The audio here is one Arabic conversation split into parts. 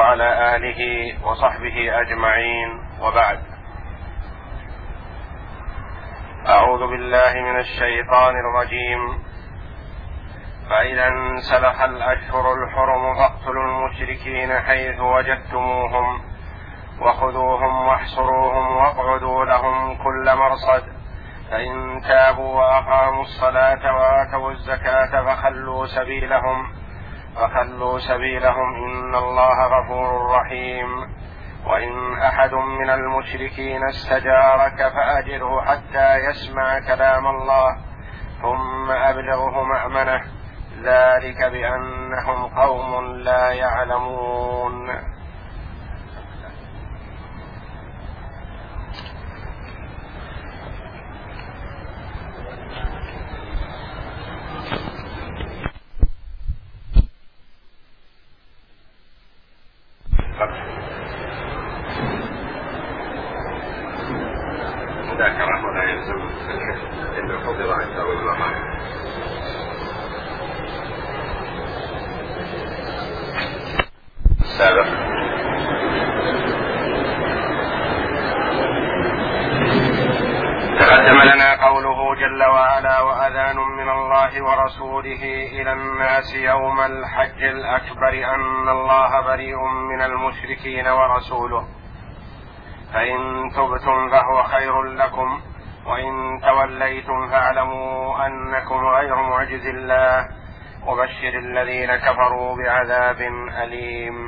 وعلى آله وصحبه أجمعين، وبعد. أعوذ بالله من الشيطان الرجيم. فإذا انسلخ الأشهر الحرم فاقتلوا المشركين حيث وجدتموهم وخذوهم واحصروهم واقعدوا لهم كل مرصد، فإن تابوا وأقاموا الصلاة وآتوا الزكاة فخلوا سبيلهم إن الله غفور رحيم. وإن أحد من المشركين استجارك فأجره حتى يسمع كلام الله ثم أبلغه مأمنه، ذلك بأنهم قوم لا يعلمون. مذاكرة ولا يلزم إن حضر عند الرحمن. السابق تقدم لنا قوله جل وعلا: وأذان من الله ورسوله إلى الناس يوم الحج الأكبر أن الله بريء من المشركين ورسوله، فإن تبتم فهو خير لكم وإن توليتم فاعلموا أنكم غير معجز الله وبشر الذين كفروا بعذاب أليم.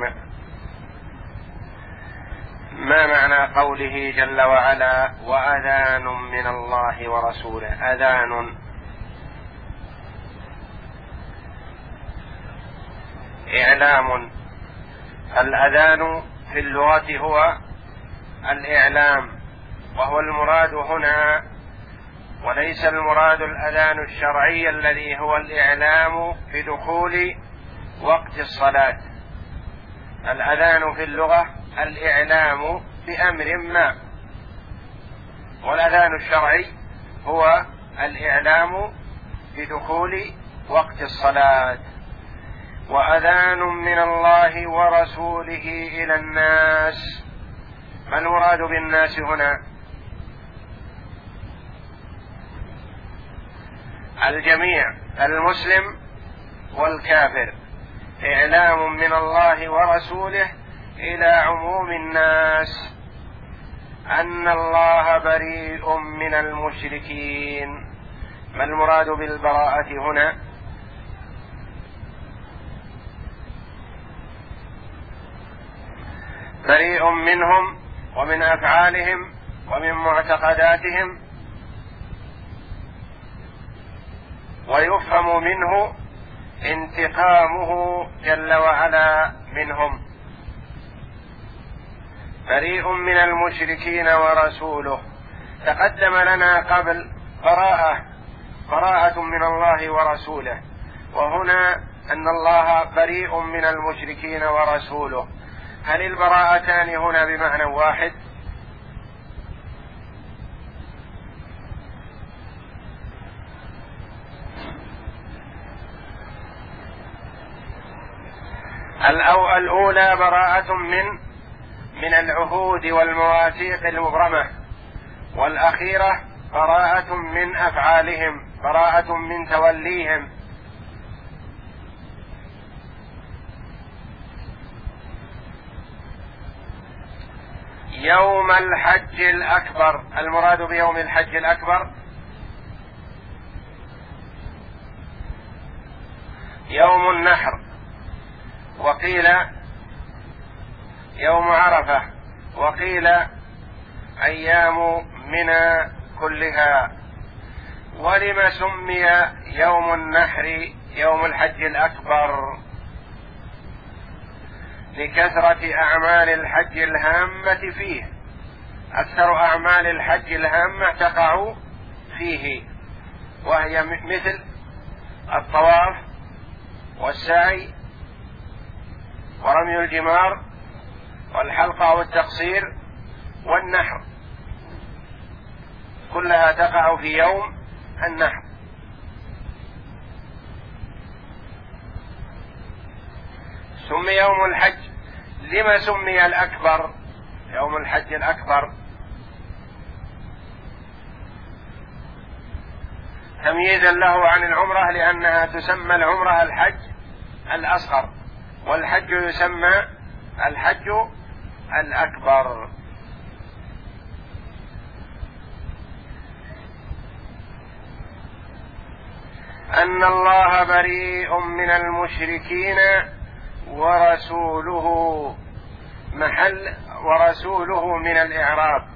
ما معنى قوله جل وعلا: وأذان من الله ورسوله؟ أذان إعلام. الأذان في اللغة هو الإعلام، وهو المراد هنا، وليس المراد الأذان الشرعي الذي هو الإعلام بدخول وقت الصلاة. الأذان في اللغة الإعلام بأمر ما، والأذان الشرعي هو الإعلام بدخول وقت الصلاة. وأذان من الله ورسوله إلى الناس، ما المراد بالناس هنا؟ الجميع، المسلم والكافر. إعلام من الله ورسوله إلى عموم الناس أن الله بريء من المشركين. ما المراد بالبراءة هنا؟ بريء منهم ومن أفعالهم ومن معتقداتهم، ويفهم منه انتقامه جل وعلا منهم. بريء من المشركين ورسوله. تقدم لنا قبل براءة من الله ورسوله، وهنا أن الله بريء من المشركين ورسوله. هل البراءتان هنا بمعنى واحد؟ الأولى براءة من العهود والمواثيق المبرمة، والأخيرة براءة من أفعالهم، براءة من توليهم. يوم الحج الأكبر، المراد بيوم الحج الأكبر يوم النحر، وقيل يوم عرفة، وقيل أيام منى كلها. ولم سمي يوم النحر يوم الحج الأكبر؟ لكثرة أعمال الحج الهامة فيه. أكثر أعمال الحج الهامة تقع فيه، وهي مثل الطواف والسعي ورمي الجمار والحلقة والتقصير والنحر، كلها تقع في يوم النحر. سمي يوم الحج لما سمي الأكبر يوم الحج الأكبر؟ تمييزا له عن العمرة، لأنها تسمى العمرة الحج الأصغر، والحج يسمى الحج الأكبر. أن الله بريء من المشركين ورسوله، محل ورسوله من الإعراب.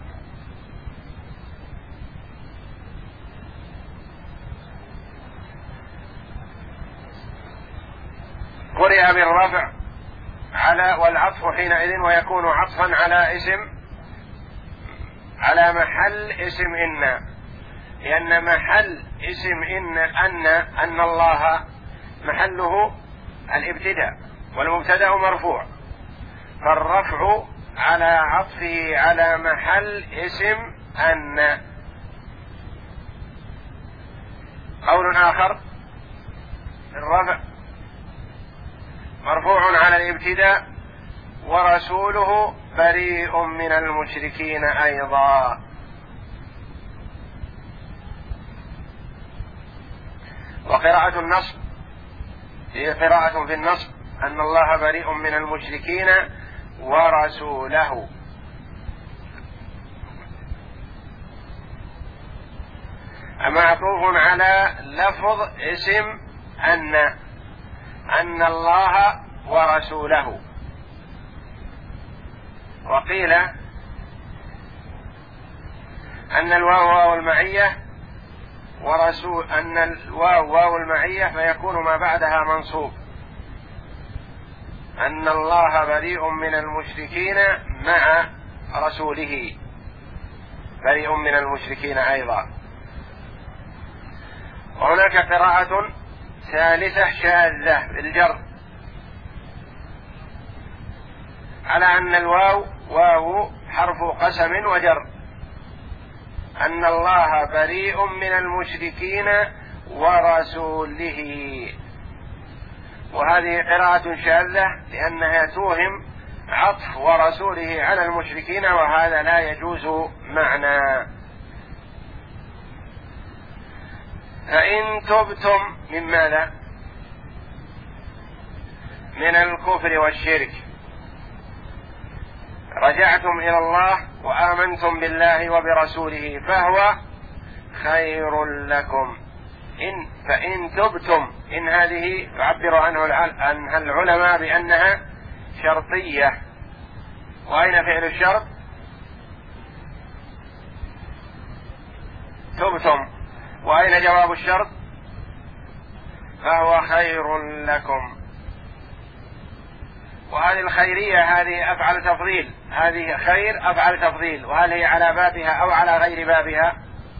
قرئ بالرفع على والعطف حينئذ، ويكون عطفا على اسم على محل اسم إن، لأن محل اسم أن الله محله الابتداء والمبتدأ مرفوع، فالرفع على عطفه على محل اسم أن. قول آخر: الرفع مرفوع على الابتداء ورسوله بريء من المشركين أيضا. وقراءة النصب هي قراءة في النصب أن الله بريء من المشركين ورسوله. معطوف على لفظ اسم أن الله ورسوله. وقيل أن الواو واو المعية ورسول، أن الواو واو المعية فيكون ما بعدها منصوب، أن الله بريء من المشركين مع رسوله بريء من المشركين أيضا. وهناك قراءة ثالثة شاذة بالجر على أن الواو واو حرف قسم وجر، أن الله بريء من المشركين ورسوله، وهذه قراءة شاذة لأنها توهم عطف ورسوله على المشركين، وهذا لا يجوز معنى. فإن تبتم من ماذا؟ من الكفر والشرك، رجعتم إلى الله وآمنتم بالله وبرسوله فهو خير لكم. فإن تبتم، إن هذه تعبر عنها العلماء بأنها شرطية. وأين فعل الشرط؟ تبتم. وأين جواب الشرط؟ فهو خير لكم. وهذه الخيرية هذه أفعل تفضيل، هذه خير أفعل تفضيل، وهل هي على بابها أو على غير بابها؟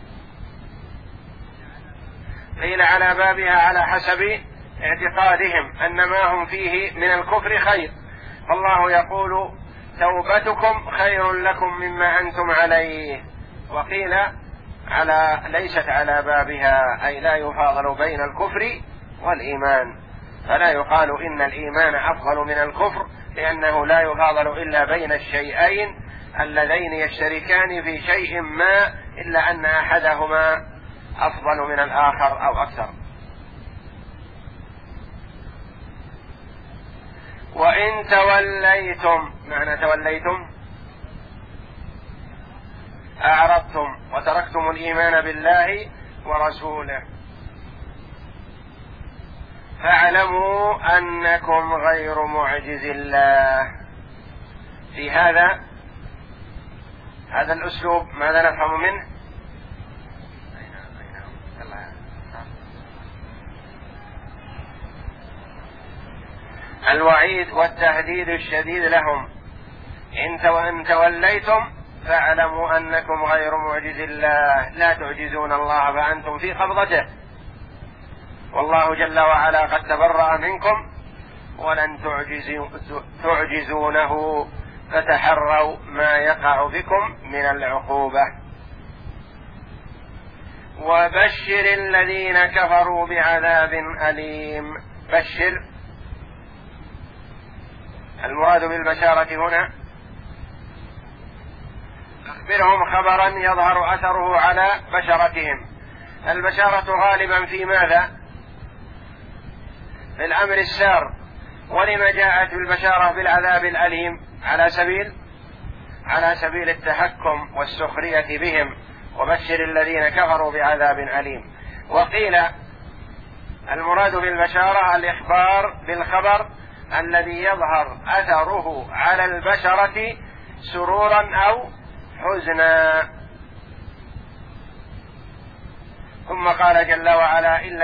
قيل على بابها على حسب اعتقادهم أن ما هم فيه من الكفر خير، فالله يقول توبتكم خير لكم مما أنتم عليه. وقيل ليست على بابها، أي لا يفاضل بين الكفر والإيمان، فلا يقال إن الإيمان أفضل من الكفر، لأنه لا يفاضل إلا بين الشيئين اللذين يشتركان في شيء ما، إلا أن أحدهما أفضل من الآخر أو أكثر. وإن توليتم، معنى توليتم أعرضتم وتركتم الإيمان بالله ورسوله، فاعلموا أنكم غير معجز الله. في هذا الأسلوب ماذا نفهم منه؟ الوعيد والتهديد الشديد لهم. إن توليتم فاعلموا أنكم غير معجز الله، لا تعجزون الله فأنتم في قبضته، والله جل وعلا قد تبرأ منكم ولن تعجزونه، فتحروا ما يقع بكم من العقوبة. وبشر الذين كفروا بعذاب أليم. بشر المراد بالبشارة هنا أخبرهم خبرا يظهر أثره على بشرتهم. البشارة غالبا في ماذا؟ في الأمر السار. ولما جاءت البشارة بالعذاب الأليم؟ على سبيل التحكم والسخرية بهم، وبشر الذين كفروا بعذاب أليم. وقيل المراد بالبشارة الإخبار بالخبر الذي يظهر أثره على البشرة سرورا أو حزنا. ثم قال جل وعلا: إلا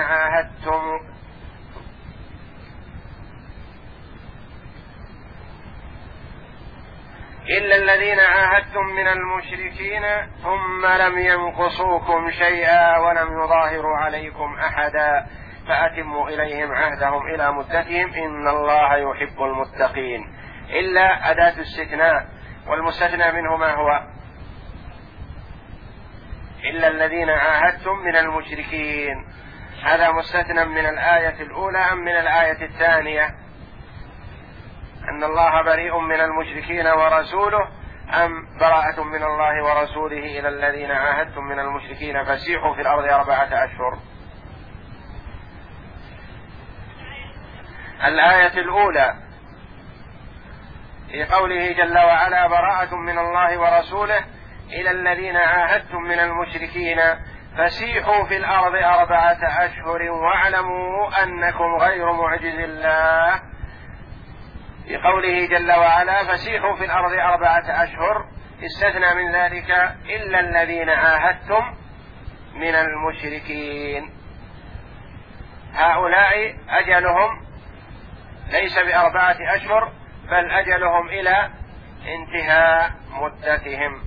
الذين عاهدتم من المشركين ثم لم ينقصوكم شيئا ولم يظاهروا عليكم أحدا فأتموا إليهم عهدهم إلى مدتهم إن الله يحب المتقين. إلا أداة استثناء، والمستثنى منه ما هو؟ إلا الذين عاهدتم من المشركين. هذا مستثنى من الآية الأولى أم من الآية الثانية؟ أن الله بريء من المشركين ورسوله، أم براءة من الله ورسوله إلى الذين عاهدتم من المشركين فسيحوا في الأرض 4 أشهر؟ الآية الأولى في قوله جل وعلا: براءة من الله ورسوله إلى الذين عاهدتم من المشركين فسيحوا في الأرض 4 أشهر واعلموا أنكم غير معجز الله. في قوله جل وعلا: فسيحوا في الأرض 4 أشهر، استثنى من ذلك إلا الذين عاهدتم من المشركين. هؤلاء أجلهم ليس ب4 أشهر، بل أجلهم إلى انتهاء مدتهم.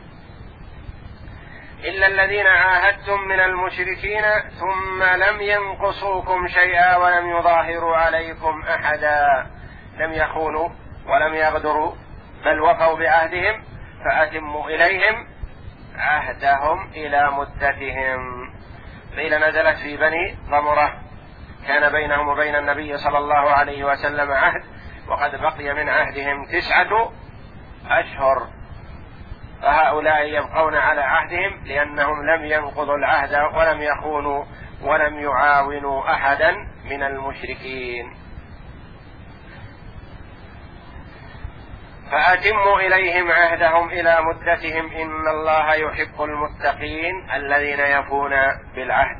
إلا الذين عاهدتم من المشركين ثم لم ينقصوكم شيئا ولم يظاهروا عليكم أحدا، لم يخونوا ولم يغدروا بل وفوا بعهدهم، فأتموا إليهم عهدهم إلى مدتهم. قيل نزلت في بني ضمرة، كان بينهم وبين النبي صلى الله عليه وسلم عهد، وقد بقي من عهدهم 9 أشهر، فهؤلاء يبقون على عهدهم لأنهم لم ينقضوا العهد ولم يخونوا ولم يعاونوا أحدا من المشركين. فأتموا إليهم عهدهم إلى مدتهم إن الله يحب المتقين الذين يفون بالعهد.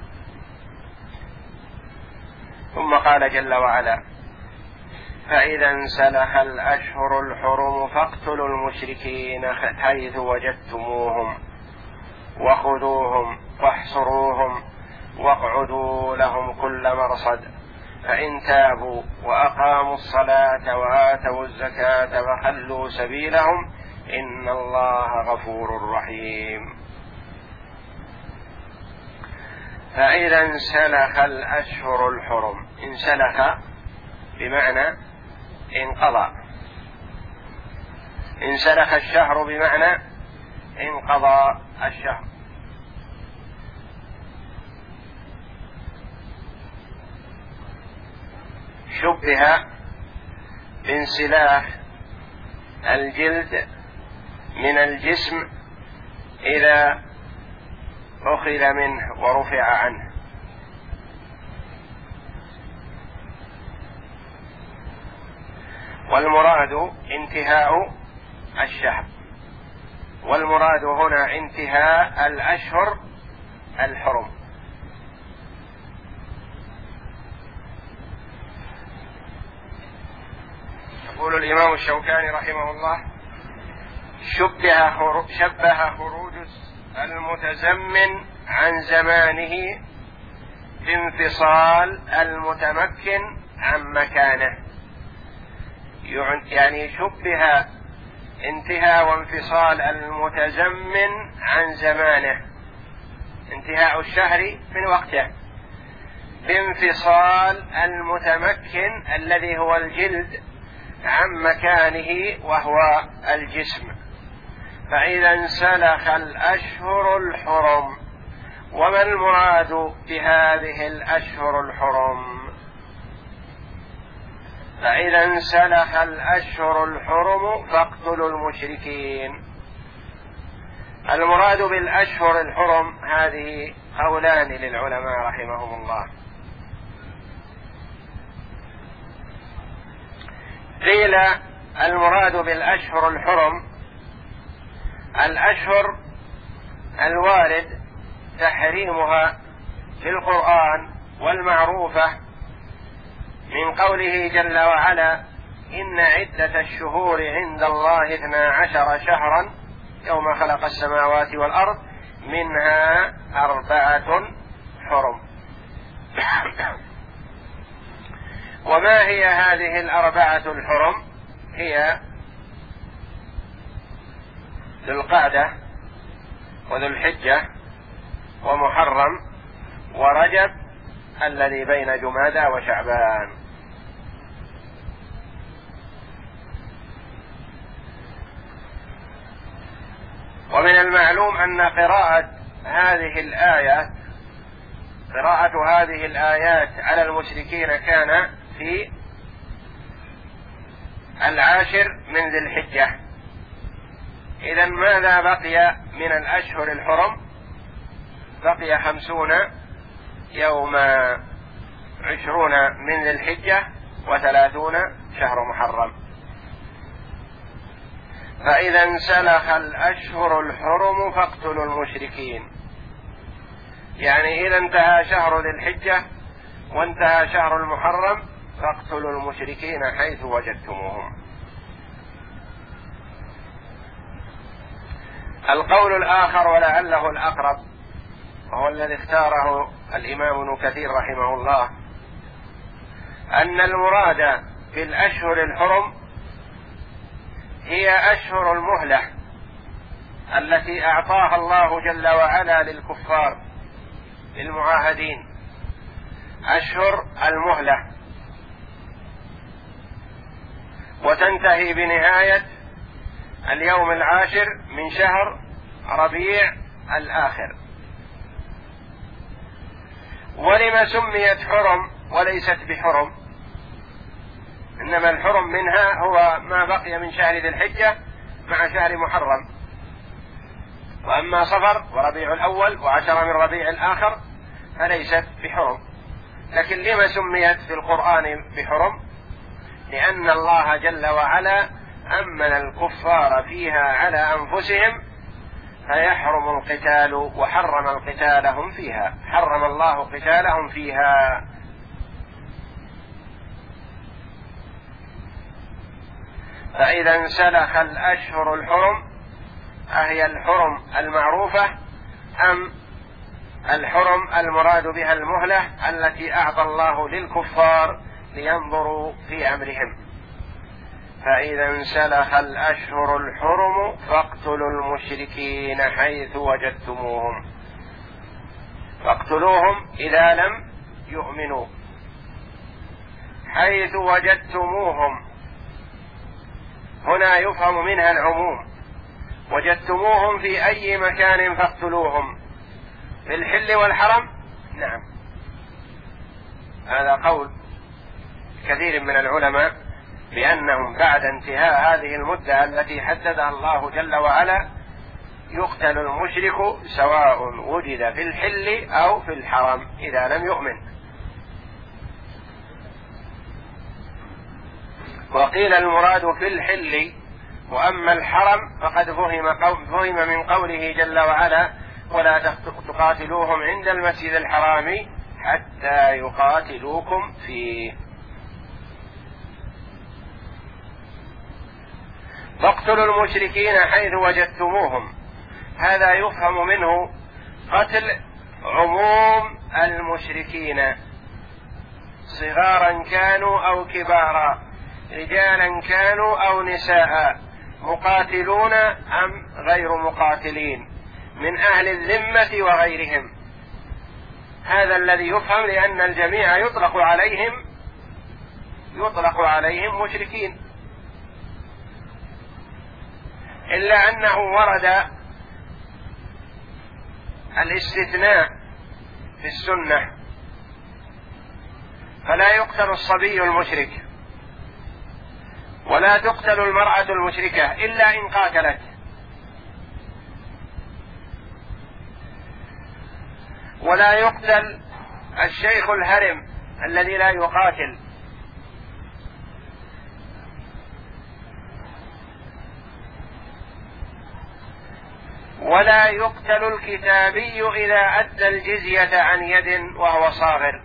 ثم قال جل وعلا: فإذا انسلخ الأشهر الحرم فاقتلوا المشركين حيث وجدتموهم وخذوهم واحصروهم واقعدوا لهم كل مرصد فإن تابوا وأقاموا الصلاة وآتوا الزكاة فخلوا سبيلهم إن الله غفور رحيم. فإذا انسلخ الأشهر الحرم، انسلخ بمعنى انقضى، انسلخ الشهر بمعنى انقضى الشهر. شبه بانسلاخ الجلد من الجسم إذا أخذ منه ورفع عنه. والمراد انتهاء الشهر، والمراد هنا انتهاء الأشهر الحرم. يقول الإمام الشوكاني رحمه الله: شبه خروج المتزمن عن زمانه بانفصال المتمكن عن مكانه. يعني شبه انتهاء وانفصال المتزمن عن زمانه، انتهاء الشهر من وقته، بانفصال المتمكن الذي هو الجلد عن مكانه وهو الجسم. فإذا انسلخ الأشهر الحرم، وما المراد بهذه الأشهر الحرم؟ فإذا انسلخ الأشهر الحرم فاقتلوا المشركين. المراد بالأشهر الحرم هذه قولان للعلماء رحمهم الله. قيل المراد بالأشهر الحرم الأشهر الوارد تحريمها في القرآن والمعروفة من قوله جل وعلا: إن عدة الشهور عند الله 12 شهرا يوم خلق السماوات والأرض منها 4 حرم. وما هي هذه 4 الحرم؟ هي ذو القعدة وذو الحجة ومحرم ورجب الذي بين جمادى وشعبان. ومن المعلوم أن قراءة هذه الآيات على المشركين كان في 10 من ذي الحجة. إذن ماذا بقي من الأشهر الحرم؟ بقي 50 يوما، 20 من ذي الحجة و30 شهر محرم. فإذا انسلخ الأشهر الحرم فاقتلوا المشركين، يعني إذا انتهى شهر ذي الحجة وانتهى شهر المحرم فاقتلوا المشركين حيث وجدتموهم. القول الآخر ولعله الأقرب وهو الذي اختاره الإمام ابن كثير رحمه الله، أن المراد بالأشهر الحرم هي أشهر المهلة التي أعطاها الله جل وعلا للكفار المعاهدين، أشهر المهلة، وتنتهي بنهاية اليوم 10 من شهر ربيع الآخر. ولما سميت حرم وليست بحرم؟ إنما الحرم منها هو ما بقي من شهر ذي الحجة مع شهر محرم، وأما صفر وربيع الأول و10 من ربيع الآخر فليست بحرم. لكن لما سميت في القرآن بحرم؟ لأن الله جل وعلا أمن الكفار فيها على أنفسهم فيحرم القتال، وحرم قتالهم فيها، حرم الله قتالهم فيها. فإذا انسلخ الأشهر الحرم أهي الحرم المعروفة أم الحرم المراد بها المهلة التي أعطى الله للكفار لينظروا في أمرهم؟ فإذا انسلخ الأشهر الحرم فاقتلوا المشركين حيث وجدتموهم، فاقتلوهم إذا لم يؤمنوا. حيث وجدتموهم هنا يفهم منها العموم، وجدتموهم في أي مكان فاقتلوهم، في الحل والحرم؟ نعم، هذا قول كثير من العلماء بأنهم بعد انتهاء هذه المدة التي حددها الله جل وعلا يقتل المشرك سواء وجد في الحل أو في الحرم إذا لم يؤمن. وقيل المراد في الحل، وأما الحرم فقد فهم من قوله جل وعلا: ولا تقاتلوهم عند المسجد الحرام حتى يقاتلوكم فيه. فاقتلوا المشركين حيث وجدتموهم، هذا يفهم منه قتل عموم المشركين صغارا كانوا أو كبارا، رجالا كانوا أو نساء، مقاتلون أم غير مقاتلين، من أهل الذمة وغيرهم. هذا الذي يفهم، لأن الجميع يطلق عليهم مشركين، إلا أنه ورد الاستثناء في السنة، فلا يقتل الصبي المشرك ولا تقتل المرأة المشركة إلا إن قاتلت، ولا يقتل الشيخ الهرم الذي لا يقاتل، ولا يقتل الكتابي إذا أدى الجزية عن يد وهو صاغر.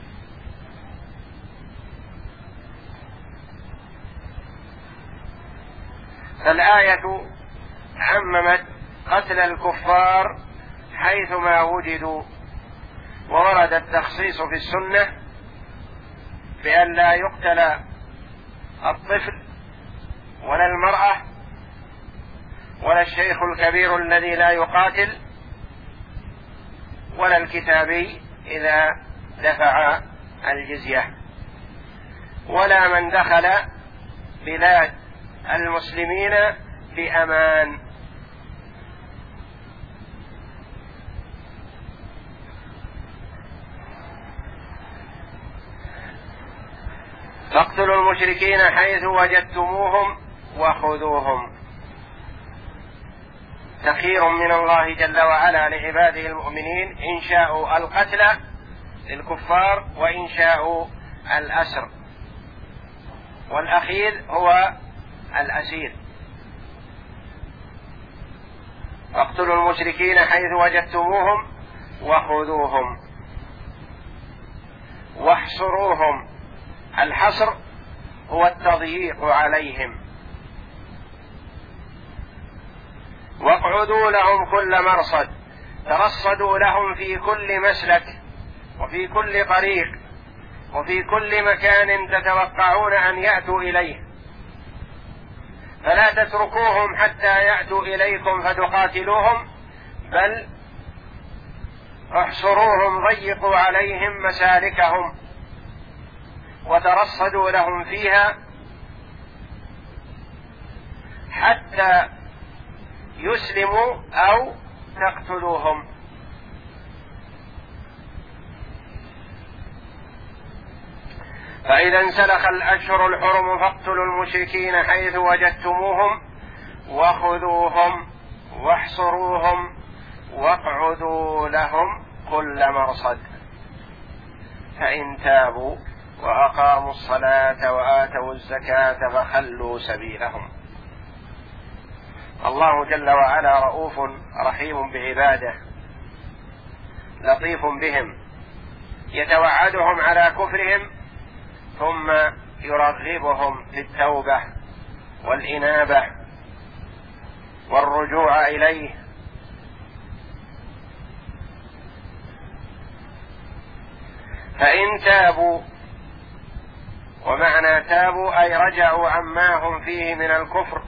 فالآية عممت قتل الكفار حيثما وجدوا، وورد التخصيص في السنة بأن لا يقتل الطفل ولا المرأة ولا الشيخ الكبير الذي لا يقاتل ولا الكتابي إذا دفع الجزية، ولا من دخل بلاد المسلمين بأمان. فاقتلوا المشركين حيث وجدتموهم وخذوهم. تخير من الله جل وعلا لعباده المؤمنين إن شاءوا القتل للكفار وإن شاءوا الأسر، والأخير هو الأسير. واقتلوا المشركين حيث وجدتموهم وخذوهم واحصروهم. الحصر هو التضييق عليهم. واقعدوا لهم كل مرصد، ترصدوا لهم في كل مسلك وفي كل طريق وفي كل مكان تتوقعون أن يأتوا إليه، فلا تتركوهم حتى يأتوا إليكم فتقاتلوهم، بل احصروهم، ضيقوا عليهم مسالكهم وترصدوا لهم فيها حتى يسلموا أو تقتلوهم. فإذا انسلخ الأشهر الحرم فاقتلوا المشركين حيث وجدتموهم وخذوهم واحصروهم واقعدوا لهم كل مرصد، فإن تابوا وأقاموا الصلاة وآتوا الزكاة فخلوا سبيلهم. الله جل وعلا رؤوف رحيم بعباده، لطيف بهم، يتوعدهم على كفرهم ثم يرغبهم في التوبة والإنابة والرجوع إليه. فإن تابوا، ومعنى تابوا أي رجعوا عما هم فيه من الكفر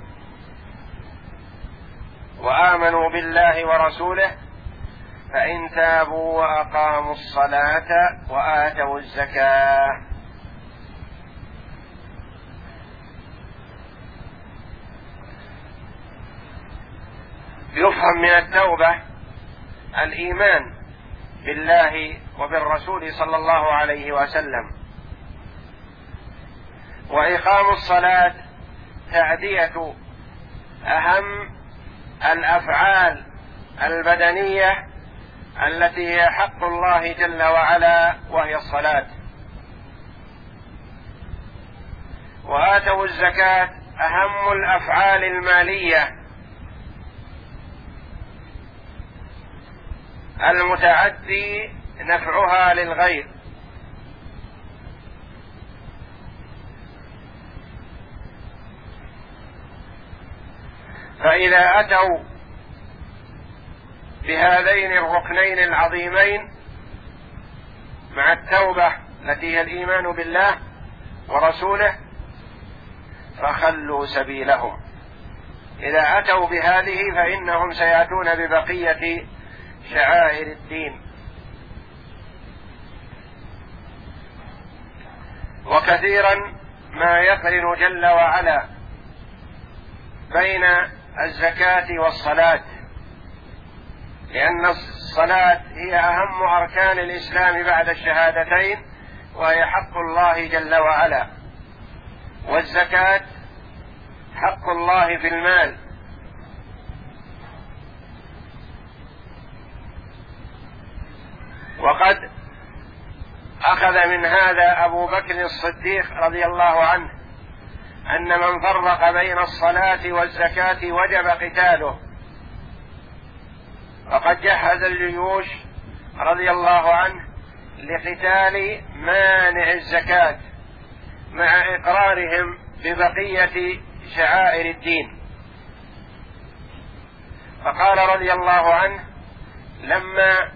وآمنوا بالله ورسوله، فإن تابوا وأقاموا الصلاة وآتوا الزكاة. يفهم من التوبة الإيمان بالله وبالرسول صلى الله عليه وسلم، وإقام الصلاة تأدية أهم الأفعال البدنية التي هي حق الله جل وعلا وهي الصلاة. وآتوا الزكاة أهم الأفعال المالية المتعدي نفعها للغير. فإذا أتوا بهذين الركنين العظيمين مع التوبة التي هي الإيمان بالله ورسوله فخلوا سبيلهم. إذا أتوا بهذه فإنهم سيأتون ببقية شعائر الدين. وكثيرا ما يقرن جل وعلا بين الزكاة والصلاة، لأن الصلاة هي أهم أركان الإسلام بعد الشهادتين، وهي حق الله جل وعلا، والزكاة حق الله في المال. وقد أخذ من هذا أبو بكر الصديق رضي الله عنه أن من فرق بين الصلاة والزكاة وجب قتاله، فقد جهز الجيوش رضي الله عنه لقتال مانع الزكاة مع إقرارهم ببقية شعائر الدين. فقال رضي الله عنه لما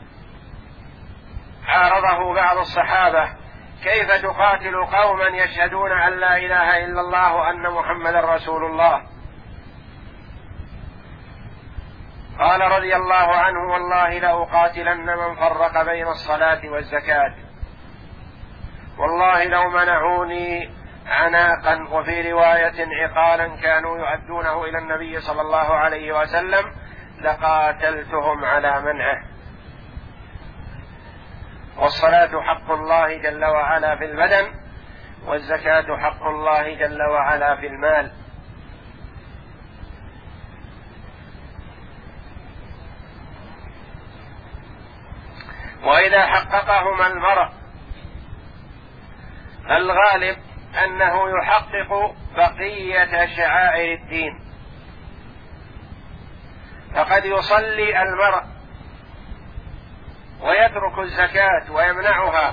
عارضه بعض الصحابة: كيف تقاتل قوما يشهدون أن لا إله إلا الله وأن محمدا رسول الله؟ قال رضي الله عنه: والله لأقاتلن من فرق بين الصلاة والزكاة، والله لو منعوني عناقا وفي رواية عقالا كانوا يؤدونه إلى النبي صلى الله عليه وسلم لقاتلتهم على منعه. والصلاة حق الله جل وعلا في البدن، والزكاة حق الله جل وعلا في المال. وإذا حققهما المرء الغالب أنه يحقق بقية شعائر الدين، فقد يصلي المرء ويترك الزكاة ويمنعها،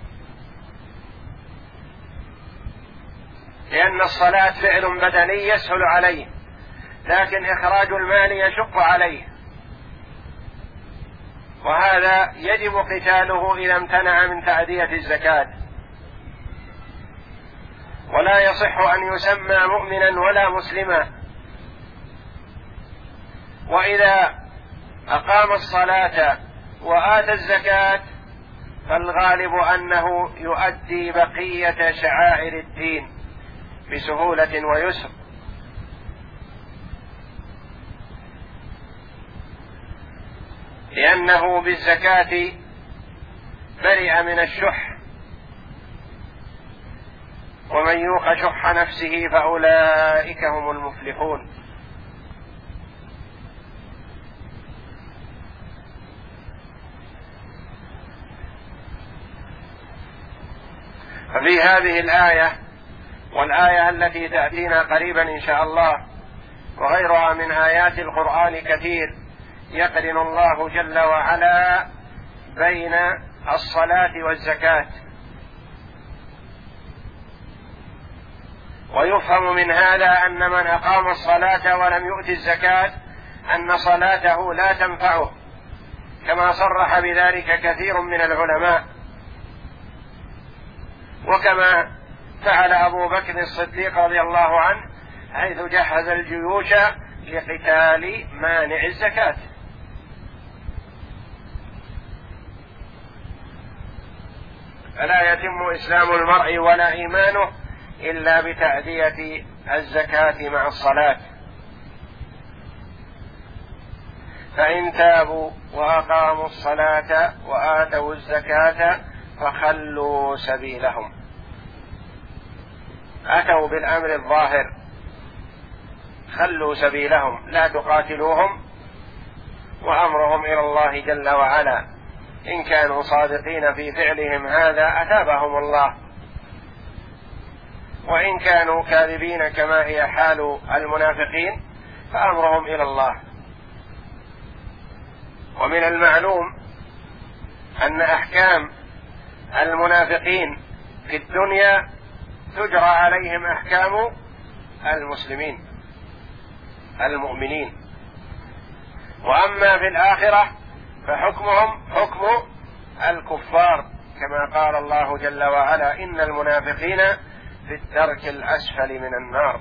لأن الصلاة فعل بدني يسهل عليه، لكن إخراج المال يشق عليه، وهذا يجب قتاله إذا امتنع من تأدية الزكاة. ولا يصح أن يسمى مؤمنا ولا مسلما. وإذا أقام الصلاة وآتى الزكاة فالغالب أنه يؤدي بقية شعائر الدين بسهولة ويسر، لأنه بالزكاة برئ من الشح، ومن يوق شح نفسه فأولئك هم المفلحون. ففي هذه الآية والآية التي تأتينا قريبا إن شاء الله وغيرها من آيات القرآن كثير يقرن الله جل وعلا بين الصلاة والزكاة. ويفهم من هذا أن من أقام الصلاة ولم يؤت الزكاة أن صلاته لا تنفعه، كما صرح بذلك كثير من العلماء، وكما فعل أبو بكر الصديق رضي الله عنه حيث جهز الجيوش لقتال مانع الزكاة. فلا يتم إسلام المرء ولا إيمانه إلا بتأدية الزكاة مع الصلاة. فإن تابوا وأقاموا الصلاة وآتوا الزكاة فخلوا سبيلهم. أتوا بالأمر الظاهر: خلوا سبيلهم، لا تقاتلوهم، وأمرهم إلى الله جل وعلا. إن كانوا صادقين في فعلهم هذا أثابهم الله، وإن كانوا كاذبين كما هي حال المنافقين فأمرهم إلى الله. ومن المعلوم أن أحكام المنافقين في الدنيا تجرى عليهم أحكام المسلمين المؤمنين، وأما في الآخرة فحكمهم حكم الكفار، كما قال الله جل وعلا: إن المنافقين في الدرك الأسفل من النار.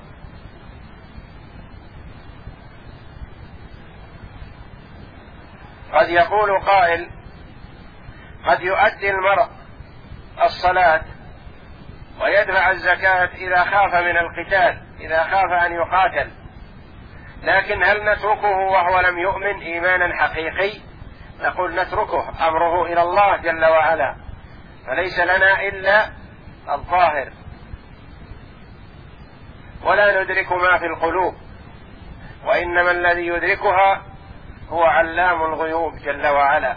قد يقول قائل: قد يؤدي المرء الصلاة ويدفع الزكاة إذا خاف من القتال، إذا خاف أن يقاتل، لكن هل نتركه وهو لم يؤمن إيمانا حقيقي؟ نقول نتركه، أمره إلى الله جل وعلا، فليس لنا إلا الظاهر. ولا ندرك ما في القلوب، وإنما الذي يدركها هو علام الغيوب جل وعلا.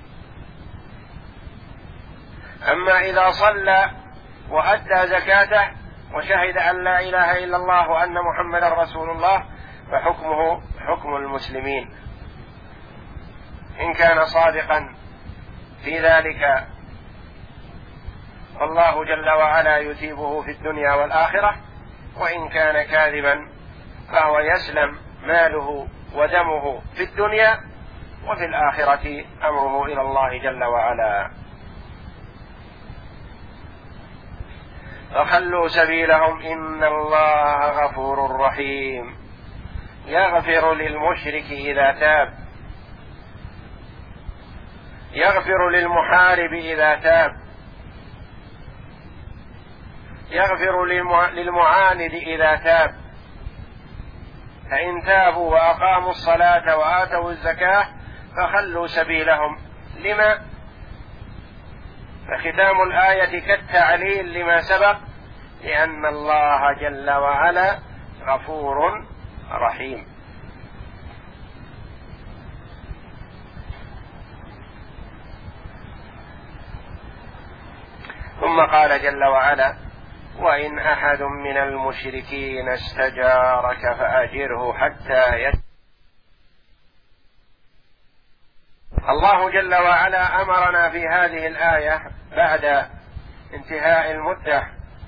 أما إذا صلى وأدى زكاته وشهد أن لا إله إلا الله وأن محمدا رسول الله فحكمه حكم المسلمين إن كان صادقا في ذلك، فالله جل وعلا يثيبه في الدنيا والآخرة، وإن كان كاذبا فهو يسلم ماله ودمه في الدنيا، وفي الآخرة أمره إلى الله جل وعلا. فخلوا سبيلهم إن الله غفور رحيم، يغفر للمشرك إذا تاب، يغفر للمحارب إذا تاب، يغفر للمعاند إذا تاب. فإن تابوا وأقاموا الصلاة وآتوا الزكاة فخلوا سبيلهم. لما؟ فختام الآية كالتعليل لما سبق، لأن الله جل وعلا غفور رحيم. ثم قال جل وعلا: وإن أحد من المشركين استجارك فأجره حتى الله جل وعلا أمرنا في هذه الآية بعد انتهاء المدة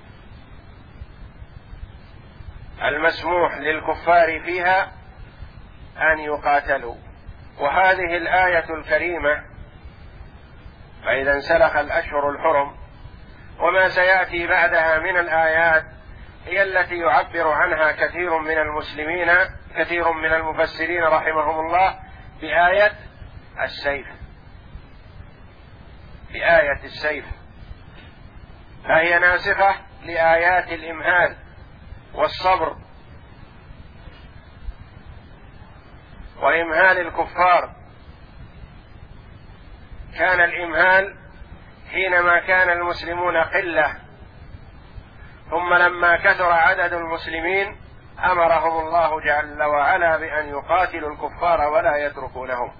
المسموح للكفار فيها أن يقاتلوا. وهذه الآية الكريمة فإذا انسلخ الأشهر الحرم وما سيأتي بعدها من الآيات هي التي يعبر عنها كثير من المسلمين، كثير من المفسرين رحمهم الله بآية السيف، بآية السيف، فهي ناسخة لآيات الإمهال والصبر وإمهال الكفار. كان الإمهال حينما كان المسلمون قلة، ثم لما كثر عدد المسلمين أمرهم الله جل وعلا بأن يقاتلوا الكفار ولا يتركونهم.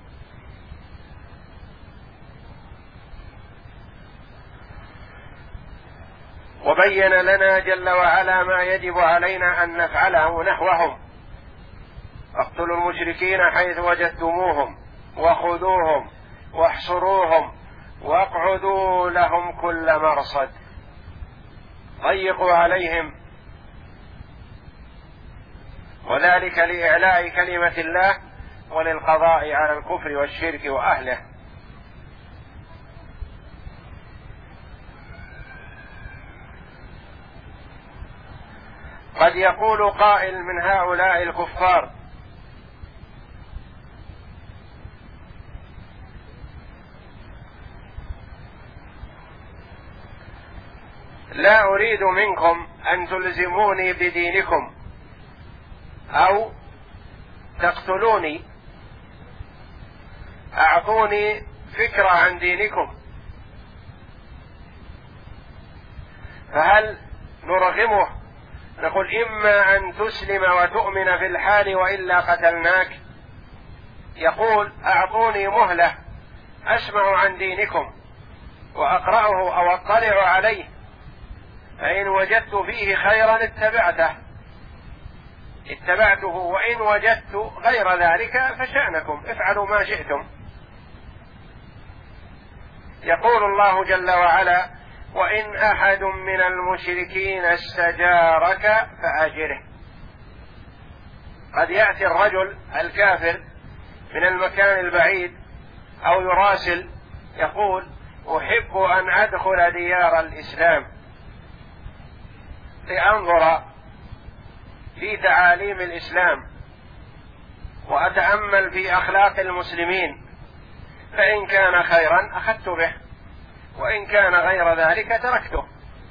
وبين لنا جل وعلا ما يجب علينا أن نفعله نحوهم: اقتلوا المشركين حيث وجدتموهم وخذوهم واحصروهم واقعدوا لهم كل مرصد، ضيقوا عليهم، وذلك لإعلاء كلمة الله وللقضاء على الكفر والشرك وأهله. قد يقول قائل من هؤلاء الكفار: لا أريد منكم أن تلزموني بدينكم أو تقتلوني، أعطوني فكرة عن دينكم. فهل نرغمه نقول إما أن تسلم وتؤمن في الحال وإلا قتلناك؟ يقول: أعطوني مهلة أسمع عن دينكم وأقرأه أو أطلع عليه، فإن وجدت فيه خيرا اتبعته، وإن وجدت غير ذلك فشأنكم، افعلوا ما شئتم. يقول الله جل وعلا: وإن أحد من المشركين استجارك فأجره. قد يأتي الرجل الكافر من المكان البعيد أو يراسل يقول: أحب أن أدخل ديار الإسلام لأنظر في تعاليم الإسلام وأتأمل في أخلاق المسلمين، فإن كان خيرا أخذت به، وإن كان غير ذلك تركته.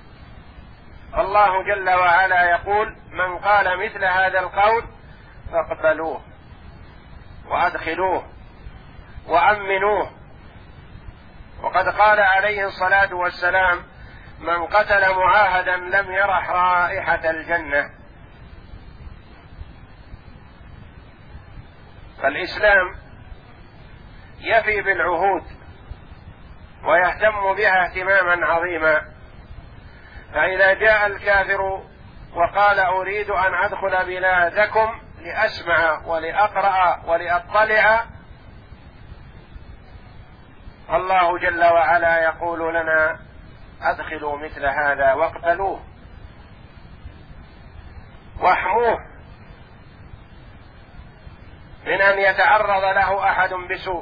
الله جل وعلا يقول: من قال مثل هذا القول فاقبلوه وأدخلوه وأمنوه. وقد قال عليه الصلاة والسلام: من قتل معاهدا لم يرح رائحة الجنة. فالإسلام يفي بالعهود ويهتم بها اهتماما عظيما، فإذا جاء الكافر وقال أريد أن أدخل بلادكم لأسمع ولأقرأ ولأطلع، الله جل وعلا يقول لنا أدخلوا مثل هذا واقتلوه واحموه من أن يتعرض له أحد بسوء،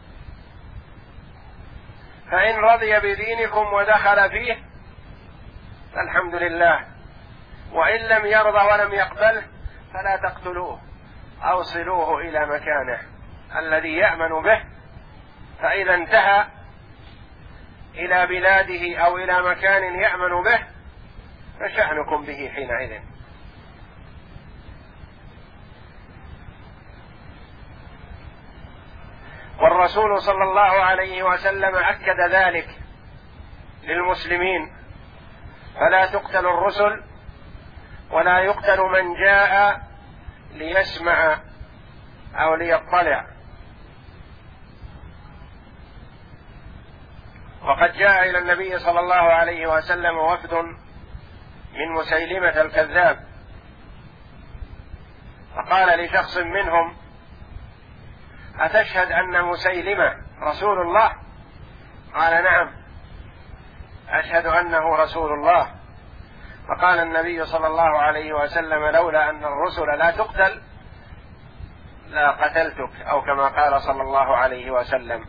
فإن رضي بدينكم ودخل فيه فالحمد لله، وإن لم يرضى ولم يقبله فلا تقتلوه، أوصلوه إلى مكانه الذي يأمن به، فإذا انتهى إلى بلاده أو إلى مكان يأمن به فشأنكم به حينئذ. والرسول صلى الله عليه وسلم أكد ذلك للمسلمين، فلا تقتل الرسل ولا يقتل من جاء ليسمع أو ليطلع. وقد جاء إلى النبي صلى الله عليه وسلم وفد من مسيلمة الكذاب، فقال لشخص منهم أتشهد أن مسيلمة رسول الله؟ قال نعم أشهد أنه رسول الله. فقال النبي صلى الله عليه وسلم لولا أن الرسل لا تقتل لا قتلتك، أو كما قال صلى الله عليه وسلم.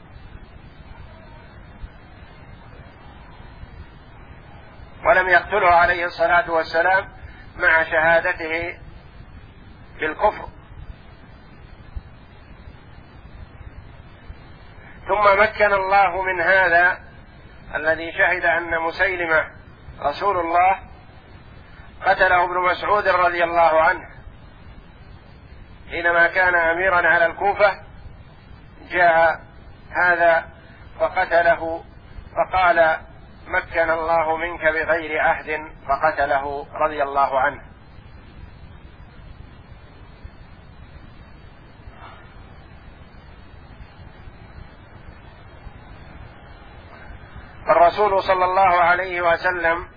ولم يقتله عليه الصلاة والسلام مع شهادته بالكفر. ثم مكن الله من هذا الذي شهد أن مسيلمة رسول الله، قتله ابن مسعود رضي الله عنه حينما كان أميرا على الكوفة، جاء هذا فقتله، فقال مكن الله منك بغير عهد، فقتله رضي الله عنه. فالرسول صلى الله عليه وسلم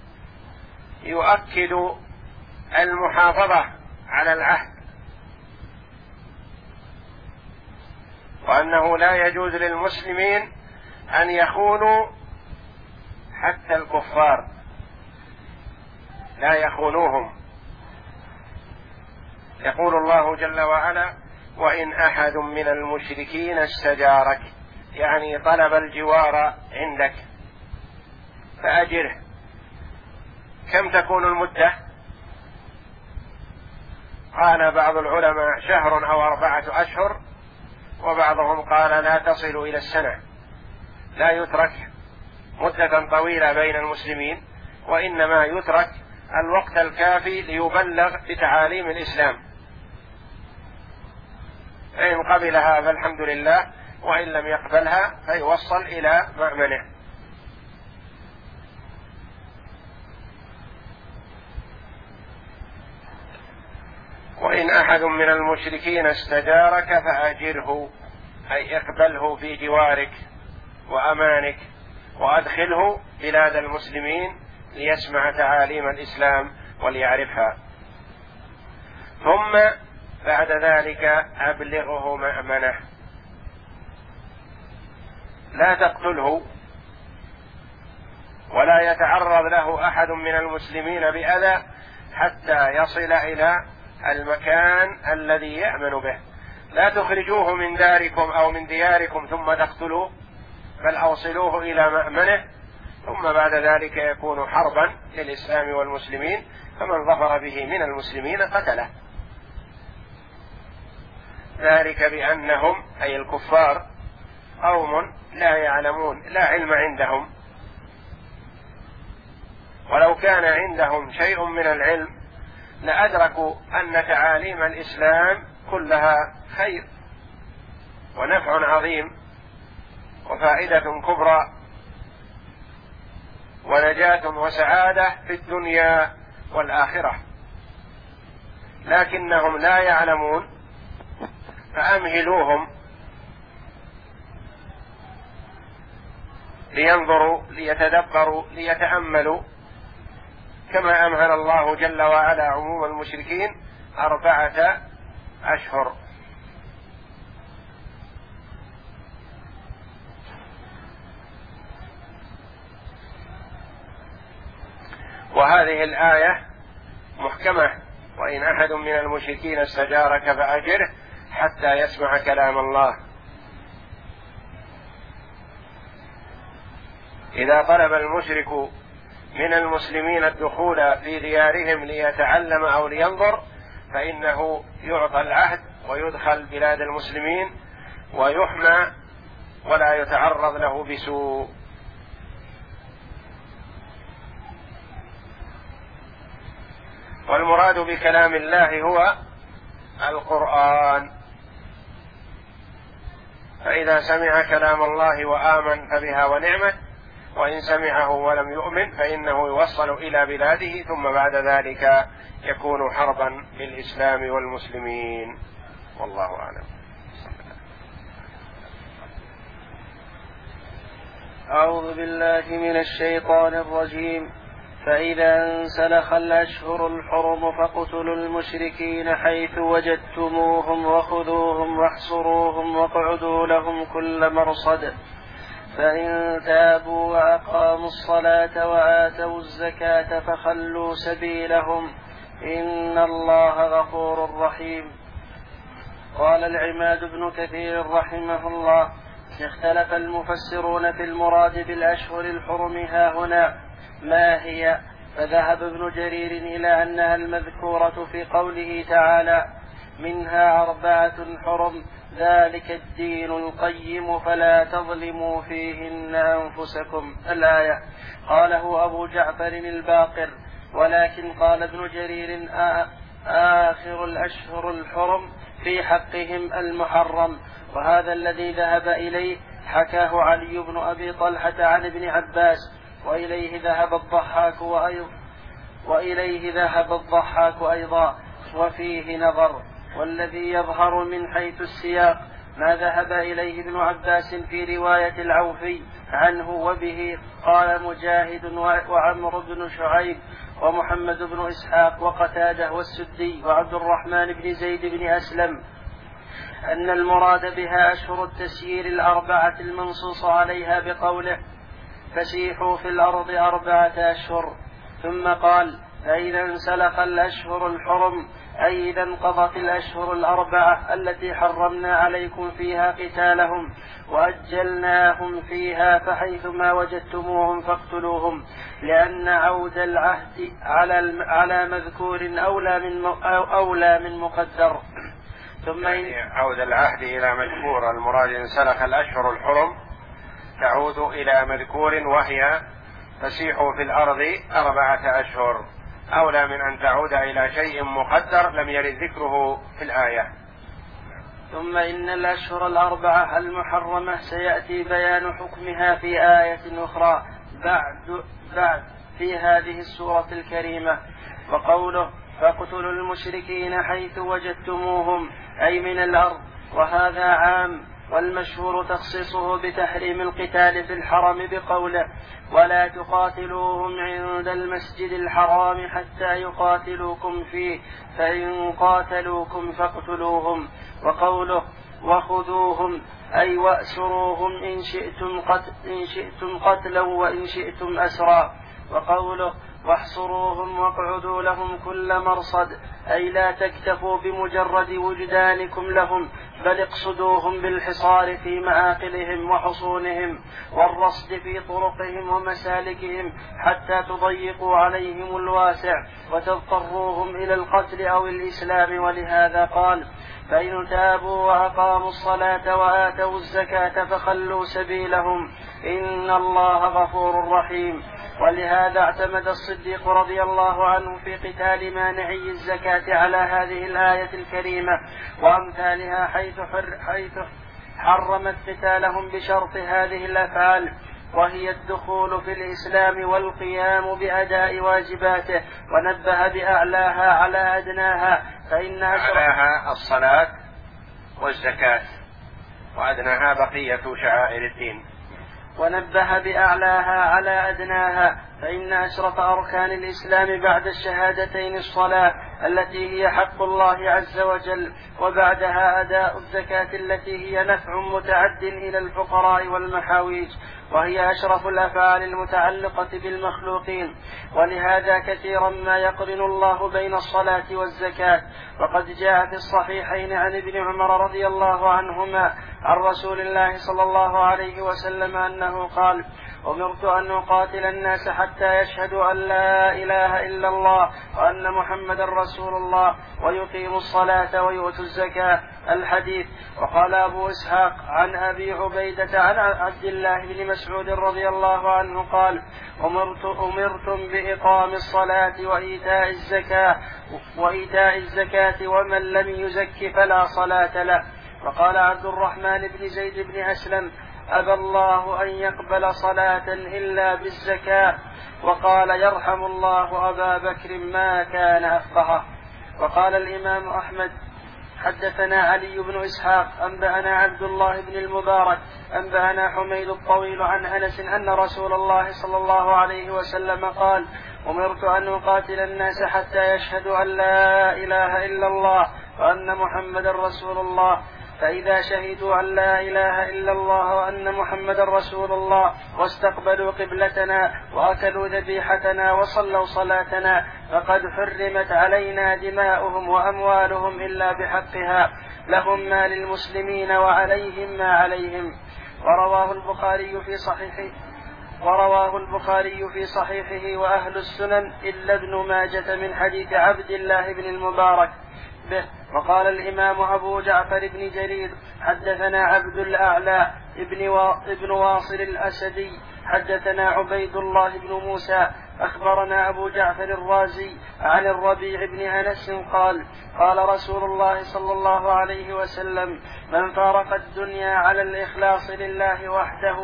يؤكد المحافظة على العهد، وأنه لا يجوز للمسلمين أن يخونوا حتى الكفار، لا يخونوهم. يقول الله جل وعلا وإن أحد من المشركين استجارك، يعني طلب الجوار عندك فأجره. كم تكون المدة؟ قال بعض العلماء شهر أو 4 أشهر، وبعضهم قال لا تصل إلى السنة. لا يترك مدة طويلة بين المسلمين، وإنما يترك الوقت الكافي ليبلغ بتعاليم الإسلام، فإن قبلها فالحمد لله، وإن لم يقبلها فيوصل إلى مأمنه. وإن أحد من المشركين استجارك فأجره، أي اقبله في جوارك وأمانك، وأدخله بلاد المسلمين ليسمع تعاليم الإسلام وليعرفها، ثم بعد ذلك أبلغه مأمنه. لا تقتله ولا يتعرض له أحد من المسلمين بأذى حتى يصل إلى المكان الذي يأمن به. لا تخرجوه من داركم أو من دياركم ثم تقتلوه، بل أوصلوه إلى مأمنه، ثم بعد ذلك يكون حربا للإسلام والمسلمين، فمن ظفر به من المسلمين قتله. ذلك بأنهم أي الكفار قوم لا يعلمون، لا علم عندهم، ولو كان عندهم شيء من العلم لأدركوا أن تعاليم الإسلام كلها خير ونفع عظيم وفائدة كبرى ونجاة وسعادة في الدنيا والآخرة، لكنهم لا يعلمون، فأمهلوهم لينظروا ليتدبروا ليتأملوا، كما أمهل الله جل وعلا عموم المشركين 4 أشهر. وهذه الآية محكمة: وإن أحد من المشركين استجارك فأجره حتى يسمع كلام الله. إذا طلب المشرك من المسلمين الدخول في ديارهم ليتعلم أو لينظر فإنه يعطى العهد ويدخل بلاد المسلمين ويحمى ولا يتعرض له بسوء. والمراد بكلام الله هو القرآن، فإذا سمع كلام الله وآمن فبها ونعمة، وإن سمعه ولم يؤمن فإنه يوصل إلى بلاده، ثم بعد ذلك يكون حربا بالإسلام والمسلمين. والله أعلم. أعوذ بالله من الشيطان الرجيم. فإذا انسلخ الأشهر الحرم فاقتلوا المشركين حيث وجدتموهم وخذوهم واحصروهم واقعدوا لهم كل مرصد، فإن تابوا وأقاموا الصلاة وآتوا الزكاة فخلوا سبيلهم إن الله غفور رحيم. قال العماد بن كثير رحمه الله: اختلف المفسرون في المراد بالأشهر الحرم هاهنا ما هي، فذهب ابن جرير إلى أنها المذكورة في قوله تعالى: منها 4 حرم ذلك الدين القيم فلا تظلموا فيهن أنفسكم، الآية. قاله أبو جعفر الباقر، ولكن قال ابن جرير: آخر الأشهر الحرم في حقهم المحرم، وهذا الذي ذهب إليه حكاه علي بن أبي طلحة عن ابن عباس، وإليه ذهب الضحاك أيضا، وفيه نظر. والذي يظهر من حيث السياق ما ذهب إليه ابن عباس في رواية العوفي عنه، وبه قال مجاهد وعمر بن شعيب ومحمد بن إسحاق وقتاده والسدي وعبد الرحمن بن زيد بن أسلم، أن المراد بها أشهر التسيير 4 المنصوص عليها بقوله: فسيحوا في الأرض 4 أشهر. ثم قال: فإذا انسلخ الأشهر الحرم أي إذا انقضت الأشهر 4 التي حرمنا عليكم فيها قتالهم وأجلناهم فيها فحيثما وجدتموهم فاقتلوهم، لأن عود العهد على مذكور أولى من مقدر. ثم عود العهد إلى مذكور، المراد انسلخ الأشهر الحرم تعود إلى مذكور، وهي فسيحوا في الأرض 4 أشهر، أولى من أن تعود إلى شيء مقدر لم يرد ذكره في الآية. ثم إن الأشهر 4 المحرمة سيأتي بيان حكمها في آية أخرى بعد في هذه السورة الكريمة. وقوله: فاقتلوا المشركين حيث وجدتموهم أي من الأرض، وهذا عام، والمشهور تخصيصه بتحريم القتال في الحرم بقوله: ولا تقاتلوهم عند المسجد الحرام حتى يقاتلوكم فيه فإن قاتلوكم فاقتلوهم. وقوله: وخذوهم أي وأسروهم إن شئتم قتلا وإن شئتم أسرا. وقوله: واحصروهم واقعدوا لهم كل مرصد أي لا تكتفوا بمجرد وجدانكم لهم، بل اقصدوهم بالحصار في مآقلهم وحصونهم والرصد في طرقهم ومسالكهم حتى تضيقوا عليهم الواسع وتضطروهم إلى القتل أو الإسلام. ولهذا قال: فإن تابوا وأقاموا الصلاة وآتوا الزكاة فخلوا سبيلهم إن الله غفور رحيم. ولهذا اعتمد الصديق رضي الله عنه في قتال مانعي الزكاة على هذه الآية الكريمة وأمثالها، حيث حرمت قتالهم بشرط هذه الأفعال، وهي الدخول في الإسلام والقيام بأداء واجباته، ونبه بأعلاها على أدناها، فإن أعلاها الصلاة والزكاة، وأدناها بقية شعائر الدين. ونبه بأعلاها على أدناها، فإن أشرف أركان الإسلام بعد الشهادتين الصلاة التي هي حق الله عز وجل، وبعدها أداء الزكاة التي هي نفع متعد إلى الفقراء والمحاويج، وهي أشرف الأفعال المتعلقة بالمخلوقين. ولهذا كثيرا ما يقرن الله بين الصلاة والزكاة، وقد جاء في الصحيحين عن ابن عمر رضي الله عنهما عن رسول الله صلى الله عليه وسلم أنه قال: أمرت أن أقاتل الناس حتى يشهدوا أن لا إله إلا الله وأن محمدا رسول الله ويقيموا الصلاة ويؤتوا الزكاة. الحديث. وقال أبو إسحاق عن أبي عبيدة عن عبد الله بن مسعود رضي الله عنه قال: أمرتم بإقام الصلاة وإيتاء الزكاة ومن لم يزك فلا صلاة له. وقال عبد الرحمن بن زيد بن أسلم: أبى الله أن يقبل صلاة إلا بالزكاة. وقال: يرحم الله أبا بكر ما كان أفقهه. وقال الإمام أحمد: حدثنا علي بن إسحاق أنبأنا عبد الله بن المبارك أنبأنا حميد الطويل عن أنس أن رسول الله صلى الله عليه وسلم قال: أمرت أن أقاتل الناس حتى يشهدوا أن لا إله إلا الله وأن محمدا رسول الله، فإذا شهدوا أن لا إله إلا الله وأن محمدا رسول الله واستقبلوا قبلتنا وأكلوا ذبيحتنا وصلوا صلاتنا فقد حرمت علينا دماؤهم وأموالهم إلا بحقها، لهم ما للمسلمين وعليهم ما عليهم. ورواه البخاري في صحيحه وأهل السنن إلا ابن ماجة من حديث عبد الله بن المبارك به. وقال الإمام أبو جعفر بن جرير: حدثنا عبد الأعلى ابن واصل الأسدي حدثنا عبيد الله بن موسى أخبرنا أبو جعفر الرازي عن الربيع بن أنس قال: قال رسول الله صلى الله عليه وسلم: من فارق الدنيا على الإخلاص لله وحده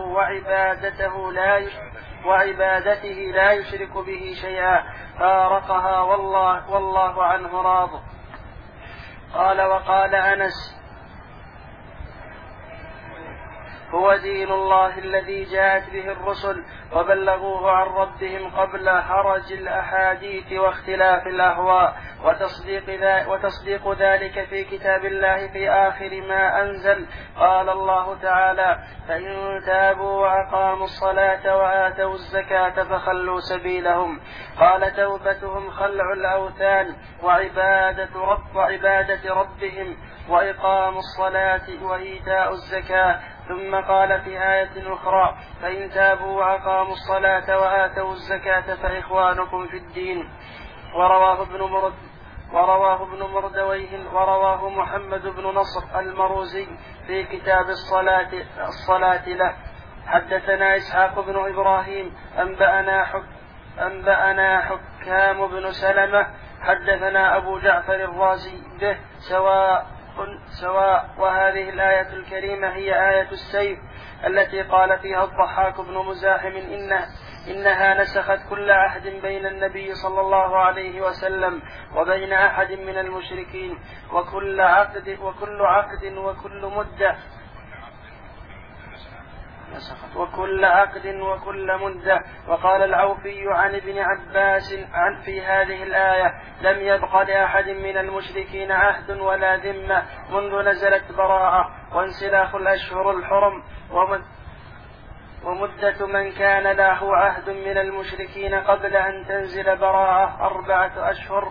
وعبادته لا يشرك به شيئا فارقها والله عنه راض. قال: وقال أنس: هو دين الله الذي جاءت به الرسل وبلغوه عن ربهم قبل هرج الأحاديث واختلاف الأهواء، وتصديق ذلك في كتاب الله في آخر ما أنزل. قال الله تعالى: فإن تابوا وأقاموا الصلاة وآتوا الزكاة فخلوا سبيلهم. قال: توبتهم خلع الأوثان وعبادة ربهم وإقام الصلاة وإيتاء الزكاة. ثم قال في آية أخرى: فإن تابوا وأقاموا الصلاة وآتوا الزكاة فإخوانكم في الدين. ورواه ابن مردويه ورواه محمد بن نصر المروزي في كتاب الصلاة له. حدثنا إسحاق بن إبراهيم أنبأنا حكام بن سلمة حدثنا أبو جعفر الرازي به سواء. وهذه الآية الكريمة هي آية السيف التي قال فيها الضحاك بن مزاحم إنها نسخت كل عهد بين النبي صلى الله عليه وسلم وبين أحد من المشركين وكل عقد وكل مدة. وقال العوفي عن ابن عباس في هذه الآية: لم يبق لأحد من المشركين عهد ولا ذمة منذ نزلت براءة وانسلاخ الأشهر الحرم، ومدة من كان له عهد من المشركين قبل أن تنزل براءة 4 أشهر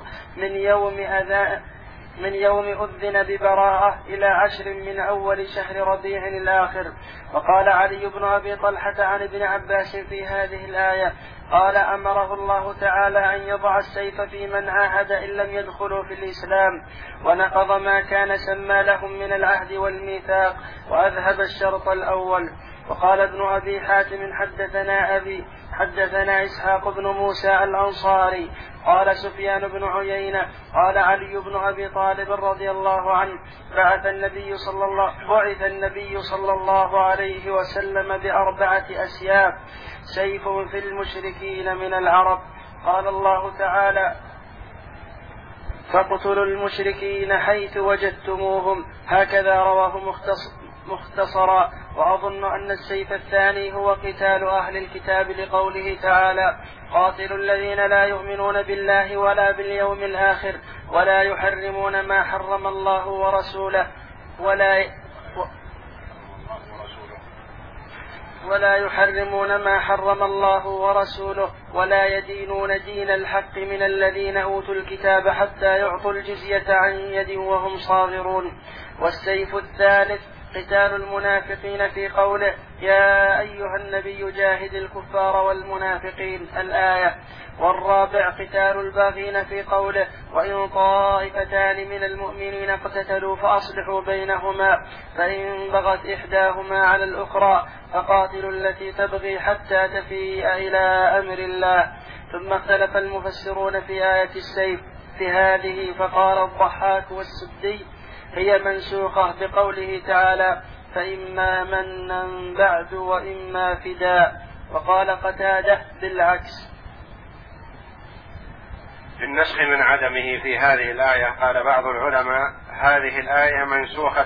من يوم أذن ببراءة إلى 10 من أول شهر ربيع الآخر. وقال علي بن أبي طلحة عن ابن عباس في هذه الآية قال: أمره الله تعالى أن يضع السيف في من عاهد إن لم يدخلوا في الإسلام، ونقض ما كان سمى لهم من العهد والميثاق وأذهب الشرط الأول. وقال ابن أبي حاتم: حدثنا إسحاق بن موسى الأنصاري قال سفيان بن عيينة قال علي بن أبي طالب رضي الله عنه: بعث النبي صلى الله عليه وسلم ب4 أسياف، سيف في المشركين من العرب. قال الله تعالى: فاقتلوا المشركين حيث وجدتموهم. هكذا رواه مختصرا. وأظن أن السيف الثاني هو قتال أهل الكتاب لقوله تعالى: قاتلوا الذين لا يؤمنون بالله ولا باليوم الآخر ولا يحرمون ما حرم الله ورسوله ولا يحرمون ما حرم الله ورسوله ولا يدينون دين الحق من الذين أوتوا الكتاب حتى يعطوا الجزية عن يد وهم صاغرون. والسيف الثالث قتال المنافقين في قوله: يا أيها النبي جاهد الكفار والمنافقين، الآية. والرابع قتال الباغين في قوله: وإن طائفتان من المؤمنين اقتتلوا فأصلحوا بينهما فإن بغت إحداهما على الأخرى فقاتلوا التي تبغي حتى تفيء إلى أمر الله. ثم اختلف المفسرون في آية السيف في هذه، فقال الضحاك والسدي: هي منسوخة بقوله تعالى: فإما منا بعد وإما فداء. وقال قتادة: بالعكس. في النسخ من عدمه في هذه الآية قال بعض العلماء: هذه الآية منسوخة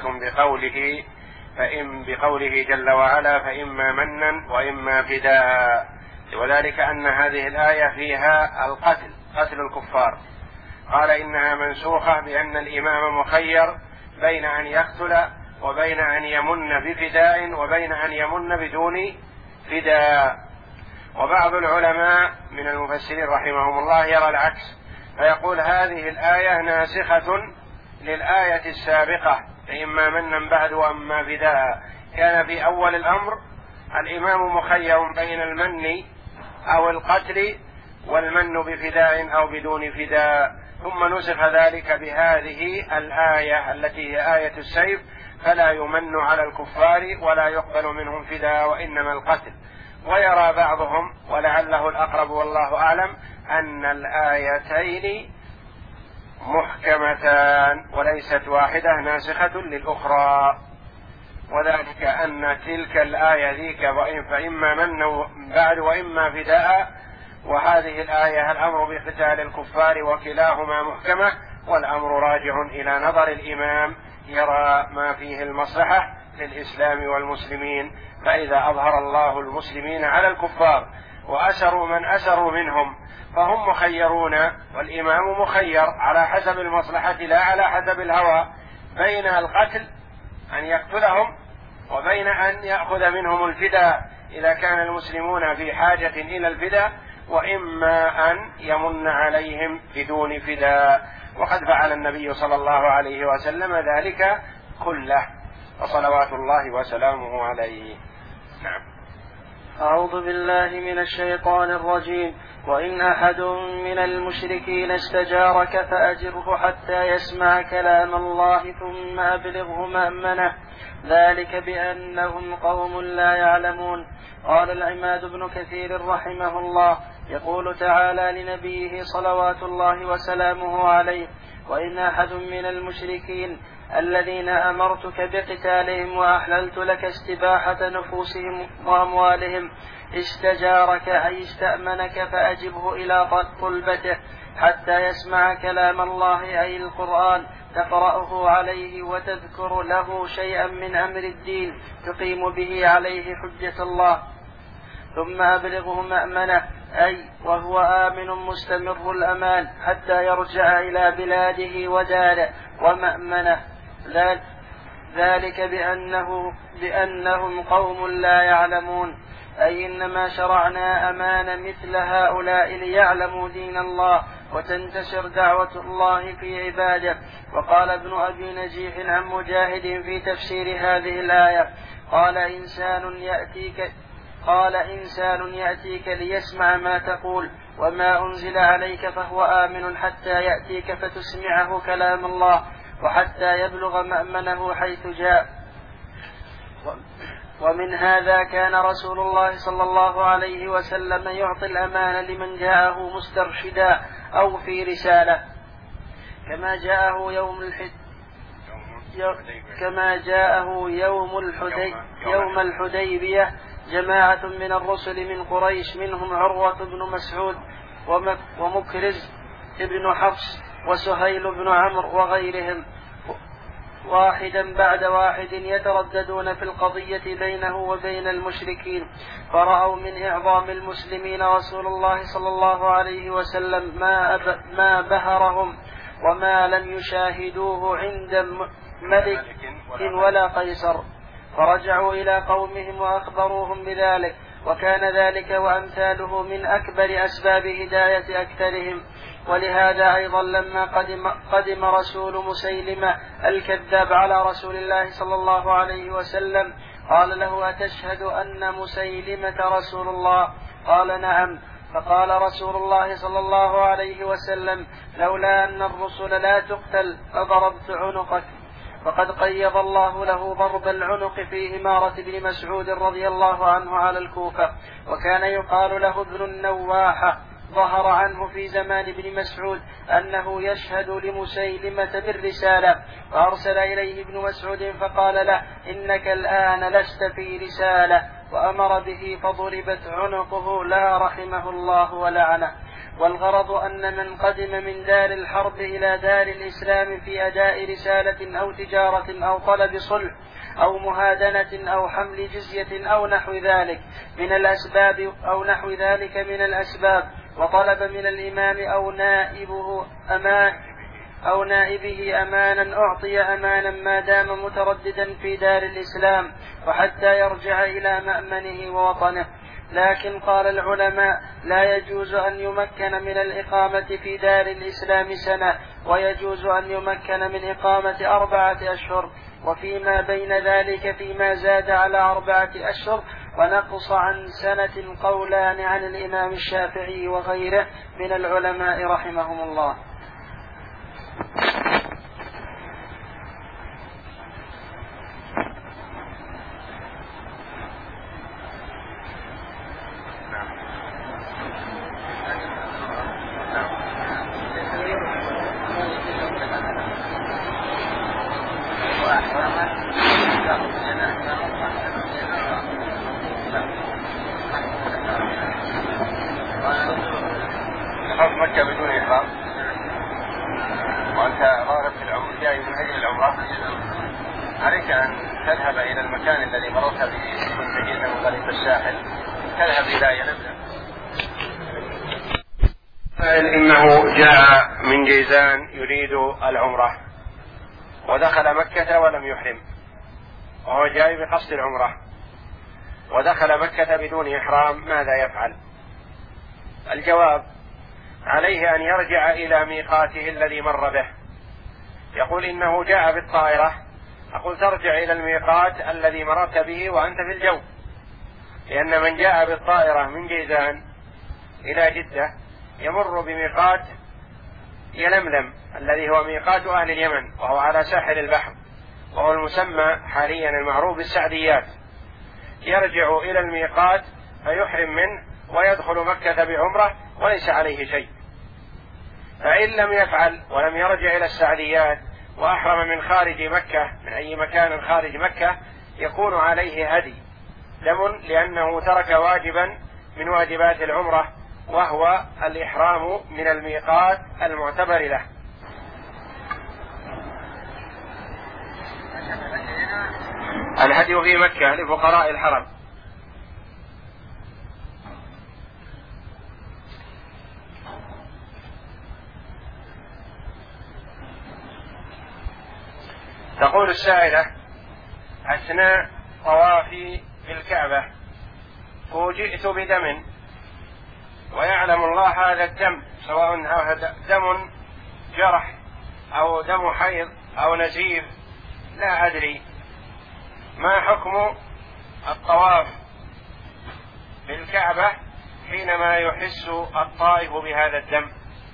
بقوله جل وعلا: فإما منا وإما فداء، وذلك أن هذه الآية فيها قتل الكفار. قال إنها منسوخة بأن الإمام مخير بين أن يقتل وبين أن يمن بفداء وبين أن يمن بدون فداء. وبعض العلماء من المفسرين رحمهم الله يرى العكس، فيقول هذه الآية ناسخة للآية السابقة: فإما منا بعد وأما فداء. كان في أول الأمر الإمام مخير بين المن أو القتل والمن بفداء أو بدون فداء، ثم نسخ ذلك بهذه الآية التي هي آية السيف: فلا يمن على الكفار ولا يقبل منهم فداء وإنما القتل. ويرى بعضهم، ولعله الأقرب والله أعلم، أن الآيتين محكمتان وليست واحدة ناسخة للأخرى، وذلك أن تلك الآية ذيك فإما من بعد وإما فداء، وهذه الآية الأمر بقتال الكفار، وكلاهما محكمة، والأمر راجع إلى نظر الإمام يرى ما فيه المصلحة للإسلام والمسلمين. فإذا أظهر الله المسلمين على الكفار وأسروا من أسروا منهم فهم مخيرون، والإمام مخير على حسب المصلحة لا على حسب الهوى، بين القتل أن يقتلهم وبين أن يأخذ منهم الفداء إذا كان المسلمون في حاجة إلى الفداء، وإما أن يمن عليهم بدون فداء. وقد فعل النبي صلى الله عليه وسلم ذلك كله، وصلوات الله وسلامه عليه. نعم. أعوذ بالله من الشيطان الرجيم. وإن أحد من المشركين استجارك فأجره حتى يسمع كلام الله ثم أبلغه مأمنه، ذلك بأنهم قوم لا يعلمون. قال العماد بن كثير رحمه الله: يقول تعالى لنبيه صلوات الله وسلامه عليه: وإن أحد من المشركين الذين أمرتك بقتالهم وأحللت لك استباحة نفوسهم وأموالهم استجارك أي استأمنك فأجبه إلى طلبته حتى يسمع كلام الله أي القرآن تقرأه عليه وتذكر له شيئا من أمر الدين تقيم به عليه حجة الله، ثم أبلغه مأمنه أي وهو آمن مستمر الأمان حتى يرجع إلى بلاده وداره، ومأمنه ذلك بأنهم قوم لا يعلمون، أي إنما شرعنا أمان مثل هؤلاء ليعلموا دين الله وتنتشر دعوة الله في عباده. وقال ابن أبي نجيح عن مجاهد في تفسير هذه الآية: قال إنسان يأتيك ليسمع ما تقول وما أنزل عليك فهو آمن حتى يأتيك فتسمعه كلام الله وحتى يبلغ مأمنه حيث جاء. ومن هذا كان رسول الله صلى الله عليه وسلم يعطي الأمان لمن جاءه مسترشدا أو في رسالة، كما جاءه يوم الحديبية جماعة من الرسل من قريش منهم عروة بن مسعود ومكرز ابن حفص وسهيل بن عمرو وغيرهم واحدا بعد واحد يترددون في القضية بينه وبين المشركين، فرأوا من إعظام المسلمين رسول الله صلى الله عليه وسلم ما بهرهم وما لم يشاهدوه عند ملك ولا قيصر، فرجعوا إلى قومهم وأخبروهم بذلك، وكان ذلك وأمثاله من أكبر أسباب هداية أكثرهم. ولهذا أيضا لما قدم رسول مسيلمة الكذاب على رسول الله صلى الله عليه وسلم قال له: أتشهد أن مسيلمة رسول الله؟ قال: نعم. فقال رسول الله صلى الله عليه وسلم: لولا أن الرسل لا تقتل لضربت عنقك. وقد قيض الله له ضرب العنق في إمارة بن مسعود رضي الله عنه على الكوفة، وكان يقال له ابن النواحة. ظهر عنه في زمان ابن مسعود أنه يشهد لمسيلمة بالرسالة، فأرسل إليه ابن مسعود فقال له: إنك الآن لست في رسالة، وأمر به فضربت عنقه لا رحمه الله ولعنه. والغرض أن من قدم من دار الحرب إلى دار الإسلام في أداء رسالة أو تجارة أو طلب صلح أو مهادنة أو حمل جزية أو نحو ذلك من الأسباب وطلب من الإمام أو نائبه أمانا أعطي أمانا ما دام مترددا في دار الإسلام وحتى يرجع إلى مأمنه ووطنه. لكن قال العلماء: لا يجوز أن يمكن من الإقامة في دار الإسلام سنة، ويجوز أن يمكن من إقامة 4 أشهر، وفيما بين ذلك فيما زاد على 4 أشهر ونقص عن سنة قولان عن الإمام الشافعي وغيره من العلماء رحمهم الله. مكة بدون إحرام وأنت راغب في العمر جاي من أجل العمرة، عليك أن تذهب إلى المكان الذي مررت به منتهين من طريق الساحل، تذهب إلى يلملم. إنه جاء من جيزان يريد العمرة ودخل مكة ولم يحرم، وهو جاي بقصد العمرة ودخل مكة بدون إحرام، ماذا يفعل؟ الجواب: عليه أن يرجع إلى ميقاته الذي مر به. يقول: إنه جاء بالطائرة، أقول: ترجع إلى الميقات الذي مررت به وأنت في الجو، لأن من جاء بالطائرة من جيزان إلى جدة يمر بميقات يلملم الذي هو ميقات أهل اليمن، وهو على ساحل البحر، وهو المسمى حاليا المعروف بالسعديات. يرجع إلى الميقات فيحرم منه ويدخل مكة بعمرة وليس عليه شيء. فإن لم يفعل ولم يرجع إلى السعديات وأحرم من خارج مكة، من أي مكان خارج مكة، يكون عليه هدي دم، لأنه ترك واجبا من واجبات العمرة، وهو الإحرام من الميقات المعتبر له. الهدي في مكة لفقراء الحرم. تقول السائلة: أثناء طوافي بالكعبة فوجئت بدم، ويعلم الله هذا الدم، سواء دم جرح أو دم حيض أو نزيف، لا أدري ما حكم الطواف بالكعبة حينما يحس الطائف بهذا الدم.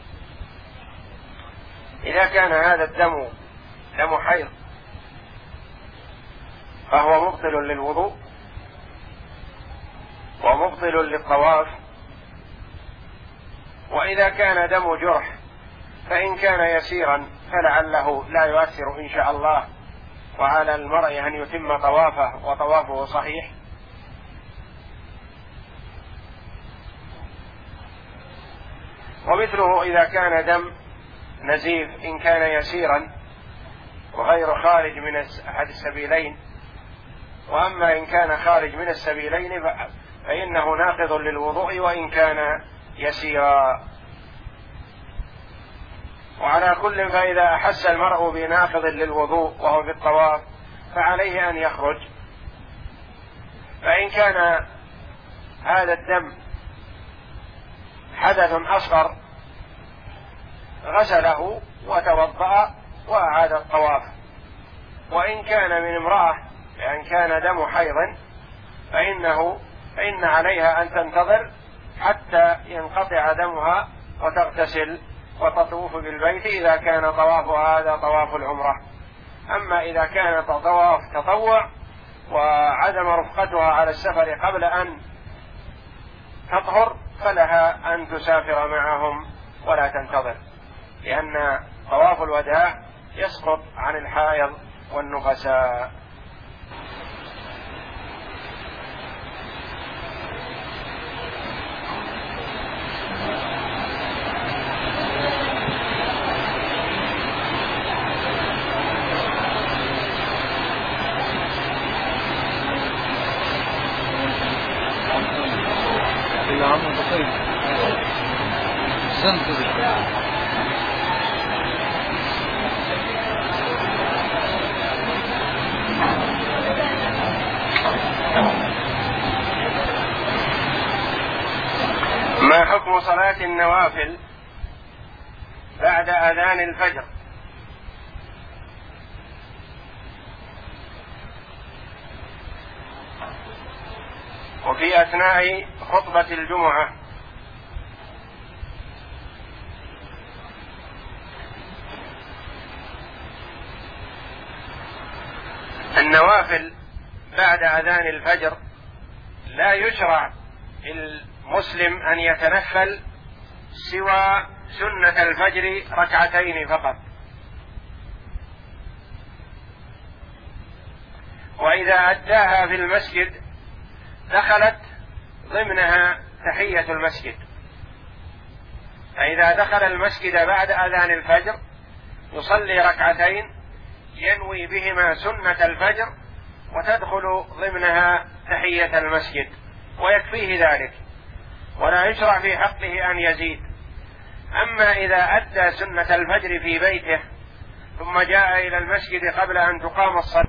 إذا كان هذا الدم دم حيض فهو مبطل للوضوء ومبطل للطواف، وإذا كان دم جرح فإن كان يسيرا فلعله لا يؤثر إن شاء الله، وعلى المرء أن يتم طوافه وطوافه صحيح. ومثله إذا كان دم نزيف إن كان يسيرا وغير خارج من أحد السبيلين، وأما إن كان خارج من السبيلين فإنه ناقض للوضوء وإن كان يسيرا. وعلى كل فإذا أحس المرء بناقض للوضوء وهو في الطواف فعليه أن يخرج، فإن كان هذا الدم حدث أصغر غسله وتوضأ وأعاد الطواف، وإن كان من امرأة لأن كان دم حيض فإن عليها أن تنتظر حتى ينقطع دمها وتغتسل وتطوف بالبيت إذا كان طوافها هذا طواف العمرة. أما إذا كان طواف تطوع وعدم رفقتها على السفر قبل أن تطهر فلها أن تسافر معهم ولا تنتظر، لأن طواف الوداع يسقط عن الحائض والنفساء. ما حكم صلاة النوافل بعد أذان الفجر؟ وفي أثناء خطبة الجمعة. النوافل بعد أذان الفجر لا يشرع المسلم أن يتنفل سوى سنة الفجر ركعتين فقط، وإذا أداها في المسجد دخلت ضمنها تحية المسجد، فإذا دخل المسجد بعد أذان الفجر يصلي ركعتين ينوي بهما سنة الفجر وتدخل ضمنها تحية المسجد ويكفيه ذلك، ولا يشرع في حقه أن يزيد. أما إذا أدى سنة الفجر في بيته ثم جاء إلى المسجد قبل أن تقام الصلاة